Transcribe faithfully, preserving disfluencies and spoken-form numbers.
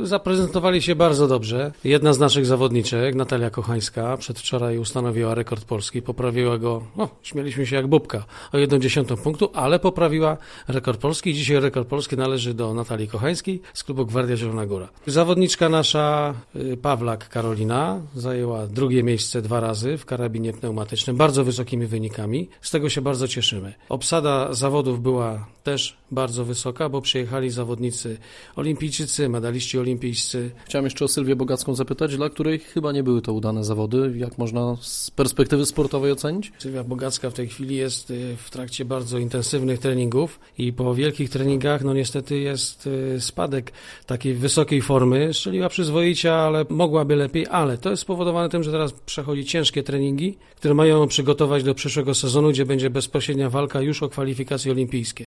zaprezentowali się bardzo dobrze. Jedna z naszych zawodniczek, Natalia Kochańska, przedwczoraj ustanowiła rekord Polski, poprawiła go, no, śmieliśmy się jak bubka, o jedną dziesiątą punktu, ale poprawiła rekord Polski. Dzisiaj rekord Polski należy do Natalii Kochańskiej z klubu Gwardia Zielona Góra. Zawodniczka nasza, Pawlak Karolina, zajęła drugie miejsce dwa razy w karabinie pneumatycznym, bardzo wysokimi wynikami. Z tego się bardzo cieszymy. Obsada zawodów była też bardzo wysoka, bo przyjechali zawodnicy olimpijczycy, medaliści olimpijscy. Chciałem jeszcze o Sylwię Bogacką zapytać, dla której chyba nie były to udane zawody. Jak można z perspektywy sportowej ocenić? Sylwia Bogacka w tej chwili jest w trakcie bardzo intensywnych treningów i po wielkich treningach no niestety jest spadek takiej wysokiej formy. Strzeliła przyzwoicie, ale mogłaby lepiej, ale to jest spowodowane tym, że teraz przechodzi ciężkie treningi, które mają ją przygotować do przyszłego sezonu, gdzie będzie bezpośrednia walka już o kwalifikacje olimpijskie.